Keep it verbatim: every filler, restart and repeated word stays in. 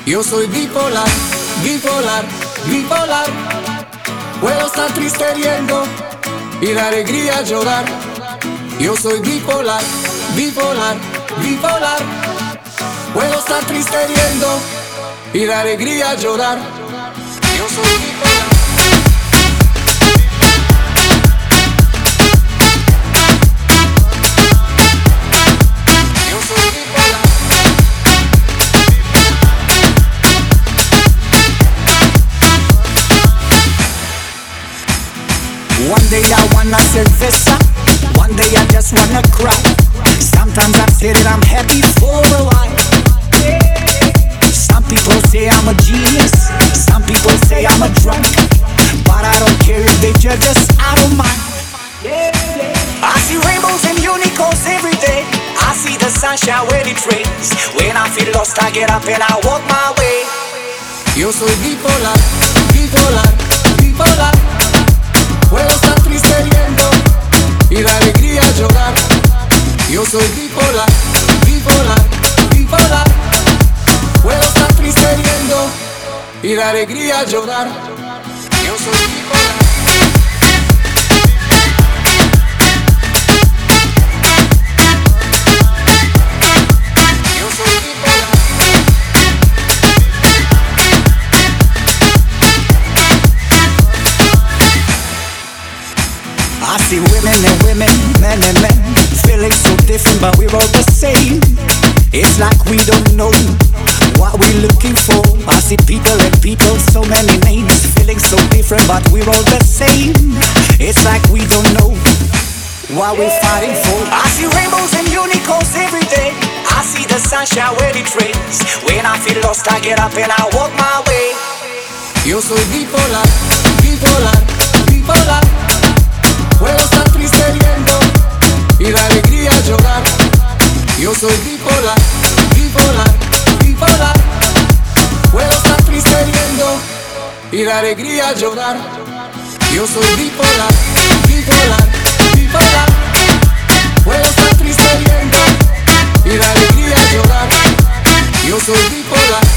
Yo soy bipolar, bipolar, bipolar. Puedo estar triste riendo y de alegría llorar. Yo soy bipolar, bipolar, bipolar. Puedo estar triste riendo y de alegría llorar. Yo soy bipolar. One day I wanna cerveza, one day I just wanna cry. Sometimes I say that I'm happy for a while. Some people say I'm a genius, some people say I'm a drunk, but I don't care if they judge us, I don't mind. I see rainbows and unicorns every day. I see the sunshine where it rains. When I feel lost I get up and I walk my way. Yo soy bipolar, bipolar, bipolar. Puedo estar triste riendo y de alegría llorar. Yo soy bipolar, bipolar, bipolar. Puedo estar triste riendo y de alegría llorar. Yo soy bipolar. I see women and women, men and men, feeling so different but we're all the same. It's like we don't know what we're looking for. I see people and people, so many names, feeling so different but we're all the same. It's like we don't know what we're fighting for. I see rainbows and unicorns every day. I see the sunshine where it rains. When I feel lost I get up and I walk my way. Yo soy bipolar, bipolar, bipolar. Puedo estar triste riendo y de alegría llorar. Yo soy bipolar, bipolar, bipolar. Puedo estar triste riendo y de alegría llorar. Yo soy bipolar, bipolar, bipolar. Puedo estar triste riendo y de alegría llorar. Yo soy bipolar.